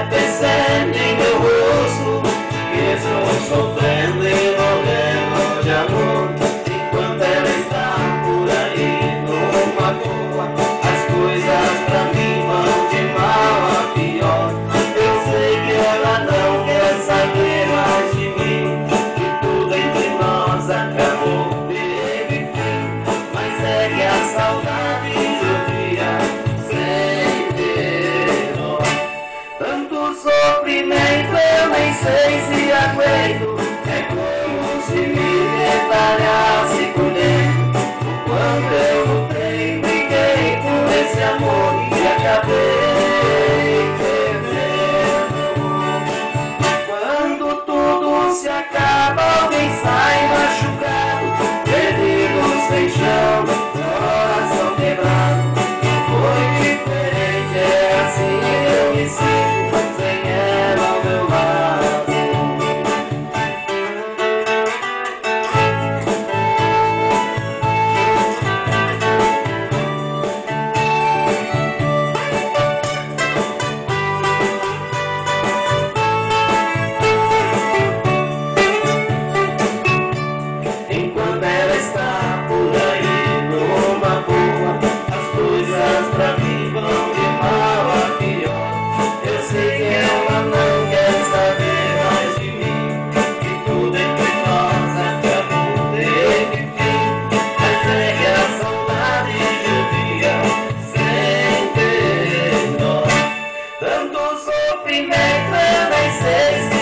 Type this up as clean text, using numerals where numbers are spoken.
percebe em meu rosto que estou sofrendo e morrendo de amor. Enquanto ela está por aí numa boa, as coisas pra mim vão de mal a pior. Eu sei que ela não quer saber mais de mim, que tudo entre nós acabou, teve fim. Mas segue a saudade de um dia sem ter dó. Tanto sofrimento eu nem sei se aguento. É como se me detalhasse por dentro o quanto eu lutei, briguei por esse amor e acabei perdendo. Quando tudo se acaba, alguém sai machucado, perdido sem chão, coração quebrado. Foi diferente, é assim eu me sinto sem ela ao meu lado. Enquanto ela está por aí numa boa, as coisas pra mim vão de mal a pior. Eu sei que ela não quer saber mais de mim, que tudo entre nós acabou, teve fim. Mas é que a saudade de um dia sem ter dó. Tanto sofrimento eu nem sei se